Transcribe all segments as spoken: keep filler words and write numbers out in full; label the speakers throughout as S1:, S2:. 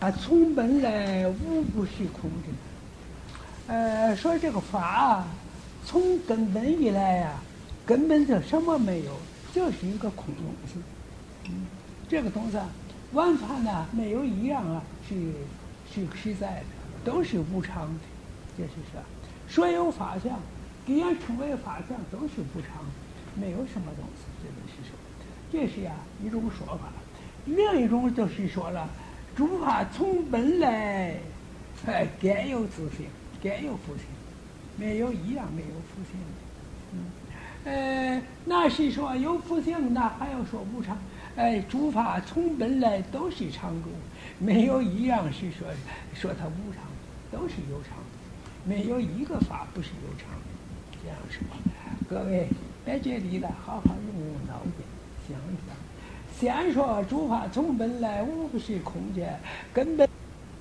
S1: 啊，从本来无不是空的。呃，说这个法啊，从根本以来呀、啊，根本就什么没有，就是一个空东西。嗯，这个东西啊，万法呢没有一样啊是是实在的，都是无常的。就是说，所有法相，既然称为法相，都是无常的，没有什么东西。这就是说，这是呀、啊、一种说法。另一种就是说了，诸法从本来，哎，该有自性，该有复性，没有一样没有复性的。嗯，呃，那是说有复性，那还要说无常。哎，诸法从本来都是常住，没有一样是说说它无常，都是有常，没有一个法不是有常的。这样说，各位在这里呢，好好用用脑筋想一想。先说诸法从本来无不是空间，根本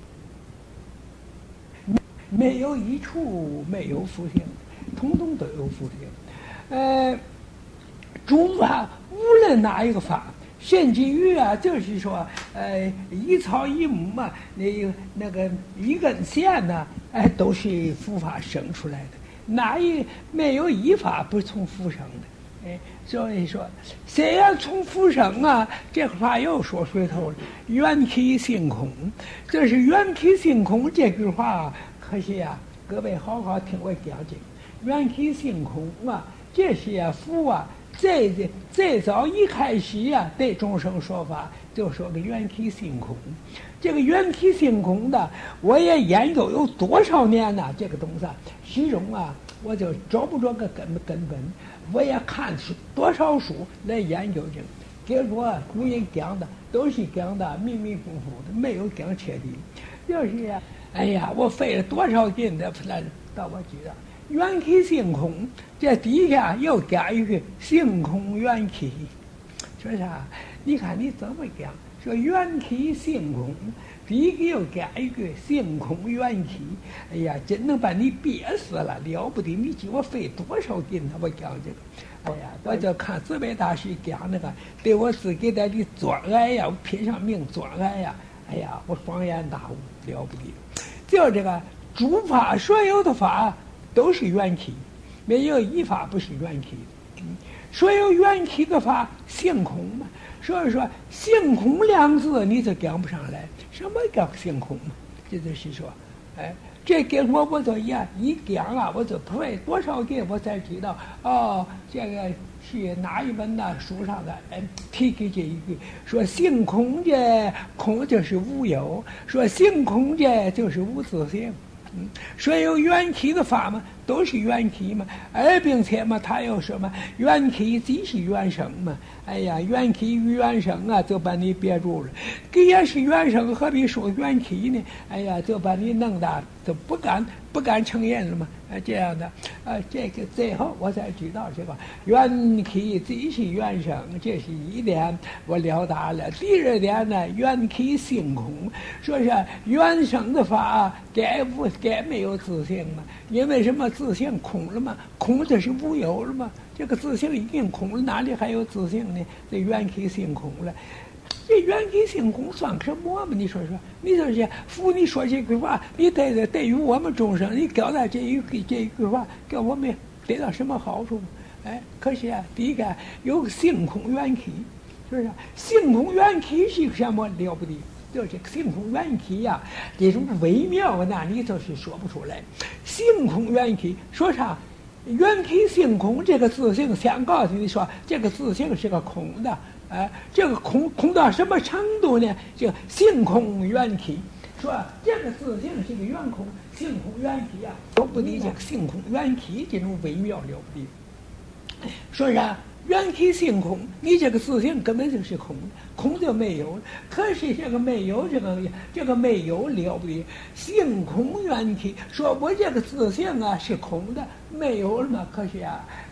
S1: 没有一处没有复性，统统都有复性。呃，诸法无论哪一个法，甚至于啊，就是说，呃，一草一木嘛，那那个一根线呢，哎，都是佛法生出来的，哪一没有一法不是从佛生的？哎，所以说，虽然从佛生啊，这个话又说水头了。缘起性空，这是缘起性空这句话，可惜啊，各位好好听我讲这个缘起性空啊，这是啊佛啊，最最早一开始啊，对众生说法就说个缘起性空。这个缘起性空的，我也研究有多少年呢、啊？这个东西，始终啊，我就找不着个根根本。我也看出多少书来研究这个，结果古人讲的都是讲的迷迷糊糊的，没有讲彻底。就是，哎呀，我费了多少劲的来到我知道，缘起性空，这底下又加一个性空缘起，说啥？你看你怎么讲？说缘起性空，第一个又加一个性空缘起，哎呀，真能把你憋死了，了不得！你叫我费多少劲他我讲这个，哎呀，我就看智慧大师讲那个，对我自己的的专爱呀，我拼上命专爱呀，哎呀，我恍然大悟，了不得！就这个诸法所有的法都是缘起，没有一法不是缘起的。嗯，所有缘起的法性空嘛。所以说，性空两字你就讲不上来。什么叫性空嘛？这就是说，哎，这给我我就一一讲啊，我就费多少劲，我才知道哦，这个是哪一本的书上的哎提给这一句，说性空的空就是无有，说性空的就是无自性。嗯，所有缘起的法嘛，都是缘起嘛，而并且嘛，他又说嘛，缘起即是缘生嘛。哎呀，缘起与缘生啊，就把你憋住了。既然是缘生，何必说缘起呢？哎呀，就把你弄的就不敢不敢承认了嘛。啊，这样的啊，这个最后我才知道这个缘起即是缘生，这是一点我了达了。第二点呢，缘起性空，说是缘生的法该不该没有自性嘛？因为什么？自性空了嘛，空就是无有了嘛。这个自性已经空了，哪里还有自性呢？这缘起性空了。这缘起性空算什么嘛？你说说，你说这佛，你说这句话，你对对于我们众生，你交代这一句这一句话，给我们得到什么好处？哎，可是啊，第一个有性空缘起，是不是？性空缘起是什么了不得？就这个性空缘起呀、啊，这种微妙，那你就是说不出来。性空缘起说啥？缘起性空，这个自性先告诉你说，这个自性是个空的。哎，这个空空到什么程度呢？这性空缘起，说这个自性是个缘空，性空缘起啊，了不得！这个性空缘起这种微妙了不得。说啥？缘起性空，你这个自性根本就是空的，空就没有了。可是这个没有，这个这个没有了不得，性空缘起，说我这个自性啊是空的，没有了嘛？可是啊，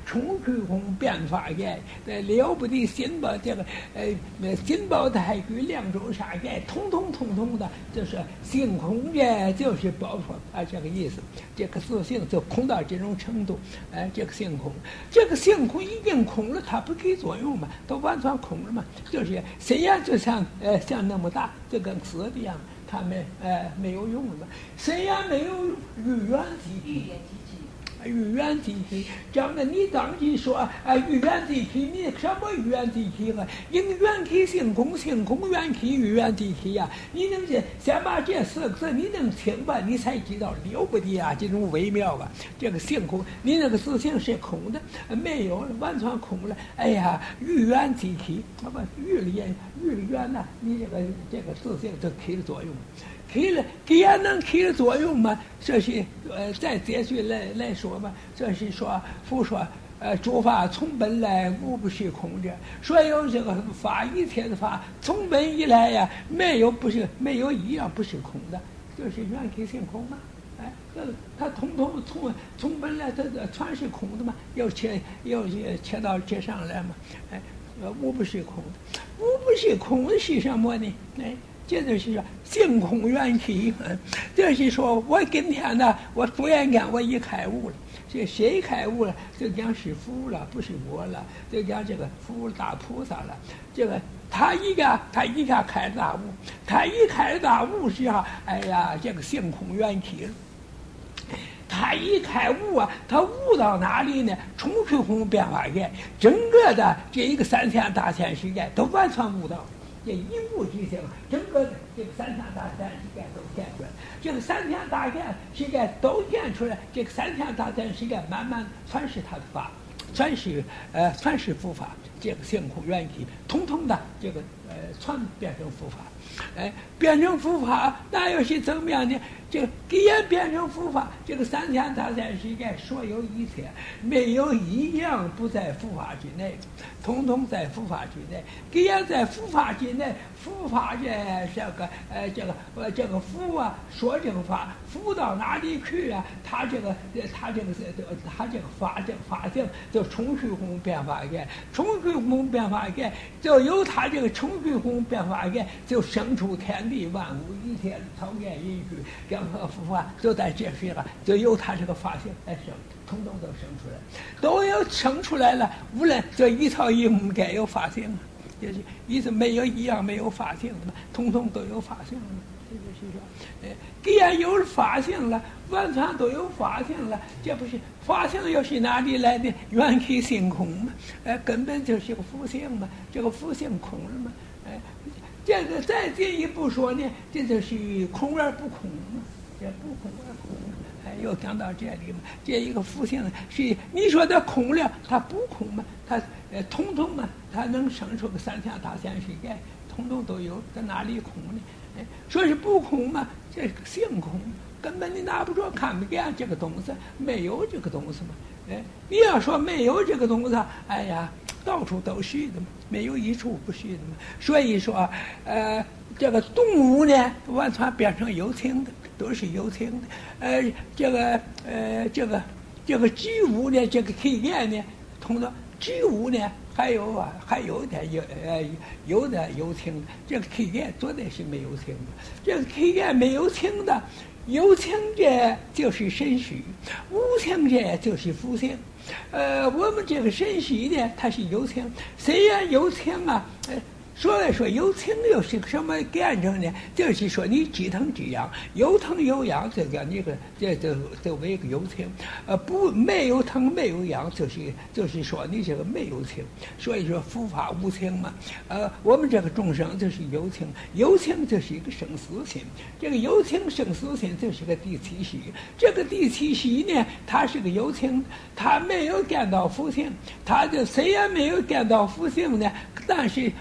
S1: 冲虚空变法界，呃，了不得心宝这个呃心宝太虚两周杀界，通通通通的，就是性空界，就是包括啊这个意思。这个自性就空到这种程度，哎，这个性空，这个性空已经空了，它不给作用嘛，都完全空了嘛。就是虽然就像呃像那么大，就跟死的一样，它没呃没有用了嘛。虽然没有语言机体。语言机体，讲的你当即说啊，语言机体，你什么语言机体啊？因缘体性空，性空缘体，语言机体呀、啊。你能先先把这四个字你能听吧，你才知道了不得啊，这种微妙啊。这个性空，你那个自性是空的，没有了，完全空了。哎呀，语言机体，啊不，语言语言呐，你这个这个自性就起了作用。起了，既然能起了作用嘛，这是呃，在哲学来来说嘛，这是说佛说呃，诸法从本来无不是空的，所有这个法一切的法从本以来呀，没有不是没有一样不是空的，就是缘起性空嘛。哎，这它通通从从本来它全是空的嘛，又切又切到这上来嘛，哎，无不是空的，无不是空的是什么呢？哎。这就是说性空缘起，嗯，这是说我今天呢，我突然间我一开悟了，这谁开悟了？就讲是佛了，不是我了，就讲这个佛大菩萨了。这个他一个他一下开大悟，他一开大悟时候，哎呀，这个性空缘起了。他一开悟啊，他悟到哪里呢？冲虚空变化界，整个的这一个三千大千世界都完全悟到。这一悟之性，整个的这个三千大千世界都现出来，这个三千大千世界都现出来，这个三千大千世界慢慢全是他的法，全是呃全是佛法，这个性空缘起，统统的这个呃全变成佛法，哎，变成佛法，那又是怎么样呢？这个既然变成佛法，这个三千大千世界所有一切，没有一样不在佛法之内，统统在佛法之内。既然在佛法之内，佛法这这个呃这个呃这个佛啊，说这个法，佛到哪里去啊？他这个他这个他这个法这个法性就冲虚空变化界，冲虚空变化界就由他这个冲虚空变化界就生出天地万物一切草原允许。和佛法就在这些了，就由他这个法性来生，统统都生出来，都要生出来了。无论这一草一木该有法性啊，就是意思没有一样没有法性的嘛，统统都有法性了。这就是说，呃，既然有法性了，完全都有法性了，这不是法性又是哪里来的？缘起性空嘛，呃，根本就是个佛性嘛，这个佛性空了嘛，哎、呃。这个再进一步说呢，这就是空而不空嘛，这不空而空，哎，又讲到这里嘛，这一个佛性是你说它空了，它不空嘛，它呃统统嘛，它能生出个三千大千世界，统统都有，在哪里空呢？哎，说是不空嘛，这是个性空，根本你拿不着看不见这个东西，没有这个东西嘛，哎，你要说没有这个东西，哎呀。到处都是的嘛，没有一处不是的嘛。所以说，呃，这个动物呢，完全变成有情的，都是有情的。呃，这个呃，这个这个植物呢，这个体验呢，同的植物呢，还有啊，还有点有呃有的有情的。这个体验绝对是没有情的，这个体验没有情的，有情者就是神虚，无情者就是佛性。呃，我们这个神虚呢，它是有情，虽然有情啊，呃，说来说有情又是什么见证呢？就是说你既疼既痒，有疼有痒，这叫你个这就就为个有情。呃，不没有疼没有痒，就是就是说你这个没有情。所以说佛法无情嘛。呃，我们这个众生就是有情，有情就是一个生死心。这个有情生死心就是个第七识。这个第七识呢，它是个有情，它没有见到佛性，它就虽然没有见到佛性呢，但是我这个。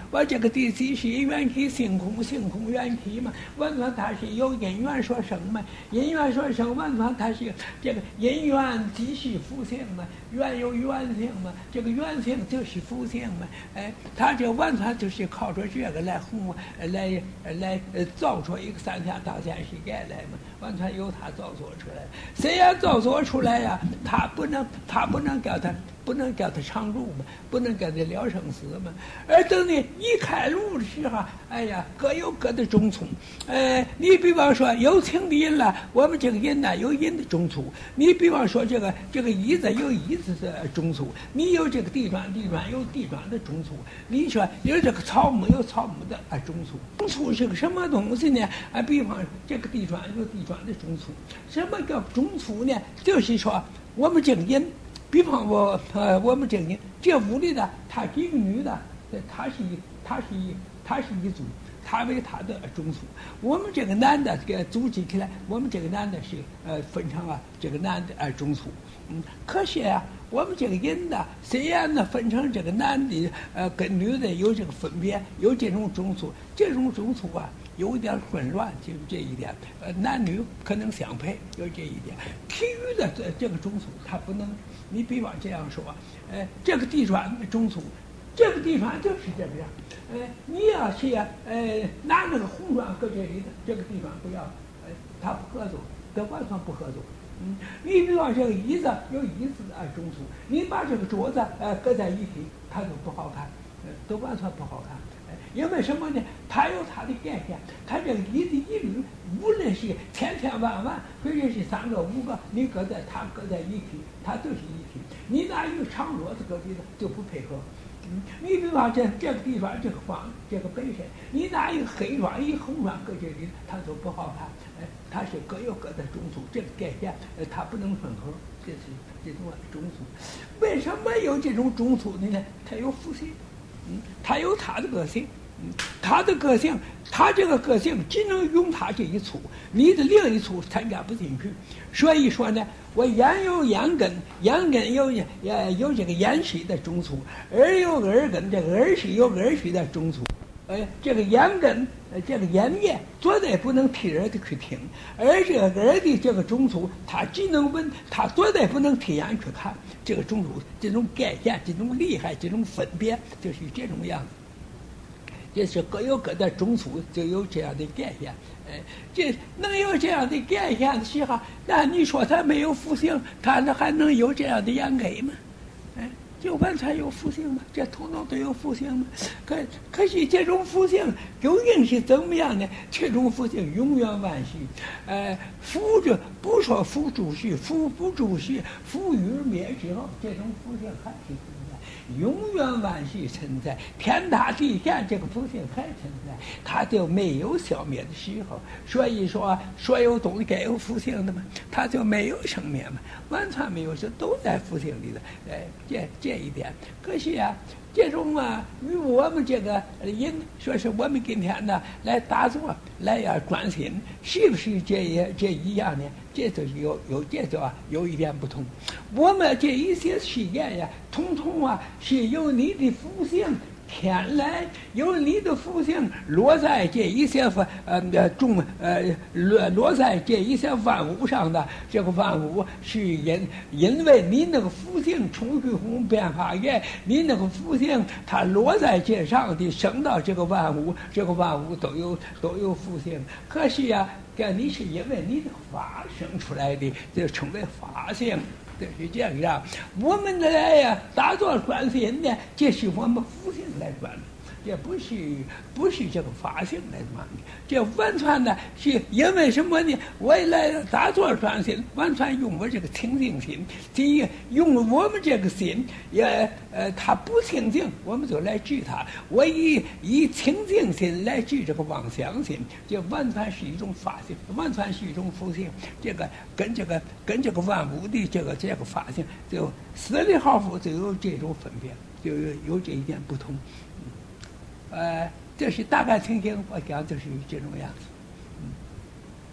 S1: 个地气是缘起性空，性空缘起嘛。完全它是由因缘所生嘛，因缘所生，完全它是这个因缘即是福性嘛，缘有缘性嘛，这个缘性就是福性嘛。哎，它这完全就是靠着这个来弘来来呃造出一个三天大千世界来嘛，完全由它造作出来。谁要造作出来呀、啊？他不能，他不能叫他。不能叫他常住嘛，不能叫他了生死嘛。而等你一开路的时候，哎呀，各有各的中处。呃，你比方说有情的因了，我们这个因呢有因的中处。你比方说这个这个椅子有椅子的中处，你有这个地砖地砖有地砖的中处。你说有这个草木有草木的啊中处。中处是个什么东西呢？啊，比方这个地砖有地砖的中处。什么叫中处呢？就是说我们这个因。比方我呃，我们这个这屋里的，她是一个女的，她是一，她是一，她是一组，她为她的中处。我们这个男的给组织起来，我们这个男的是呃分成了这个男的呃中处。嗯，可是啊，我们这个人呢，虽然呢分成这个男的呃跟女的有这个分别，有这种中处，这种中处啊。有一点混乱，就是这一点。呃，男女可能相配，有这一点。其余的这这个中处，它不能。你比方这样说，呃，这个地砖中处，这个地砖就是这个样。呃，你要是呃拿那个红砖搁这里的，这个地砖不要，呃，它不合作，跟完全不合作。嗯，你比方这个椅子有椅子的中处，你把这个桌子呃搁在一起，它就不好看，呃，都完全不好看。因为什么呢？它有它的界限，它这个一的一律，无论是千千万万，或者是三个五个，你搁在它搁在一起，它都是一体。你拿一个长桌子搁里头就不配合。嗯，你比方这这个地方这个方这个本身，你拿一个黑砖一红砖搁这里，它就不好看。哎，它是各有各的中处，这个界限，呃，它不能混合，这是这种中处。为什么有这种中处呢？它有福性，嗯，它有它的个性。嗯，他的个性，他这个个性只能用他这一处，你的另一处参加不进去。所以说呢，我眼有眼根，眼根有呃有这个眼识的中处，耳有耳根，这个耳识有耳识的中处。呃，这个眼根，呃，这个眼叶绝对不能替人的去听，而这个耳的这个中处，它只能闻，它绝对不能替眼去看。这个中处，这种界限，这种厉害，这种分别，就是这种样子。也是各有各的中处，就有这样的界限。哎，这能有这样的界限的时候，那你说他没有福性，他那还能有这样的眼根吗？哎，就完全有福性吗？这统统都有福性吗？可可是这种福性究竟是怎么样呢？这种福性永远万续。呃，福着不说福住续，福不住续，福与灭之后，这种福性还是永远万续存在，天大地下这个福性还存在，它就没有消灭的时候。所以说，所有东西该有福性的嘛，它就没有生灭嘛，完全没有，是都在福性里的。哎，这这一点，可惜啊，这种啊，与我们这个人说是我们今天呢来打坐来呀专心，是不是这也这一样呢？这就是有有这就啊有一点不同。我们这一些实验呀，统统啊是由你的福性天来，由你的福性落在这一些呃众呃落落在这一些万物上的。这个万物是因因为你那个福性冲虚空变化业，你那个福性它落在这上的，生到这个万物，这个万物都有都有福性。可是呀、啊。这你是因为你的法生出来的，就称为法性，就是这样。我们来呀，打坐专心呢，这是我们福性来转的，这不是不是这个法性来转的。这完全呢，是因为什么呢？我来打坐专心，完全用我这个清净心，第一用我们这个心，也呃，它不清净，我们就来治它。我以以清净心来治这个妄想心，这完全是一种法性，完全是一种福性。这个跟这个跟这个万物的这个这个法性，就死里毫夫就有这种分别，就有有这一点不同。呃，这是大概情形，我讲就是这种样子。